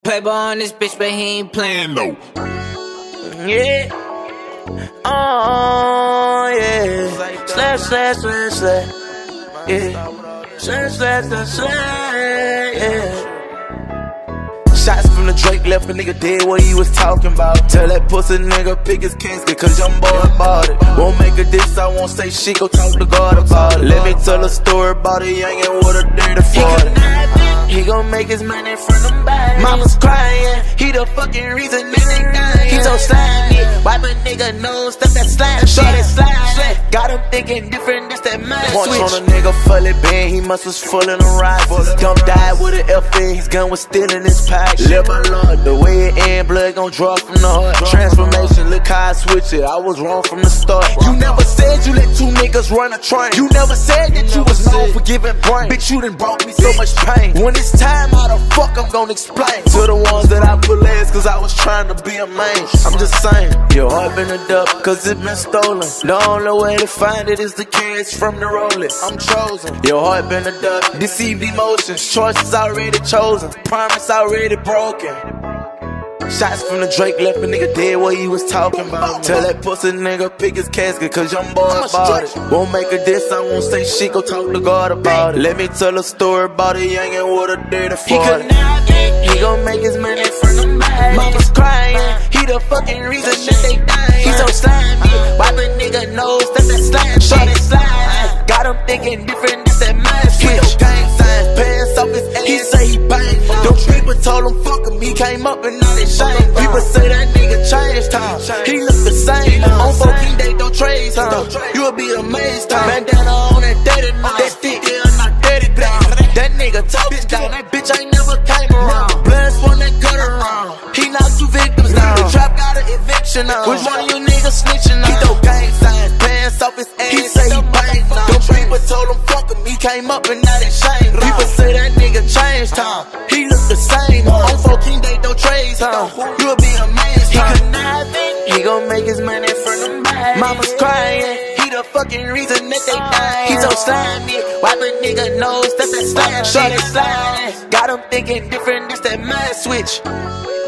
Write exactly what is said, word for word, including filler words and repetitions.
Playboy on this bitch, but he ain't playing no. Yeah. Oh, yeah. Slash, slash, slash, slash. Yeah. Slash, slash, slash, slash. Yeah. Shots from the Drake left a nigga dead what he was talking about. Tell that pussy nigga pick his casket cause young boy bought it. Won't make a diss, I won't say shit, go talk to God about it. Let me tell a story about a youngin' with a dirty forty. He gon' make his money from them bags. Mama's crying, he the fucking reason nigga dying. He so slimy, wipe a nigga nose, stuff that slime shit. That slime, got him thinking different, this that mind switch. Punch on a nigga fully bent, he must was full in the rifles. Dumb died with an F in, his gun was still in his pack. Live my Lord, the way it end, blood gon' draw from the heart. Transformation, look how I switch it, I was wrong from the start. You never said you let two niggas run a train. You never said that you was known for giving brain. Bitch, you done brought me so much pain. When it's time, how the fuck I'm gon' explain to the ones that I put last cause I was trying to be a man. I'm just saying, your heart been a duck cause it been stolen. The only way to find it is the cash from the rollers. I'm chosen. Your heart been a duck, deceived emotions, choices already chosen, promise already broken. Shots from the Drake left a nigga dead what he was talking about. Tell that pussy nigga pick his casket cause young boy bought it. Won't make a diss, I won't say shit, go talk to God about it. Let me tell a story about a youngin' with a dirty forty. He gon' make his money from them bags. Mama's crying, he the fucking reason that they dying. He so slimy, wipe a nigga nose, that's that slime shit. That slime, got him thinking different, that's that mind switch. He gang signs, pants off his ass, he say he bang. Them people told him fuck him, he came up and now they shame. People say that nigga changed time, he look the same. On fourteen they don't trade time, you'll be amazed time. Bandana on that dirty night, that stick there on my dirty black. That nigga talking down, that bitch ain't never came around. Blast one that cut around, he knocked two victims down. The trap got an eviction on, which one of you niggas snitching on? He throw gang signs, pants off his ass, he say he banged. Them people told him fuck him, he came up and now they shame. People say that nigga changed time, he look the same. On fourteen they don't trade time, you'll be amazed. He could not think he gon' make his money from them bags. Mama's crying, he the fucking reason that they dying. He so slimy, wipe a nigga nose, that's that slime shit. That slime, got him thinking different, this that mind switch.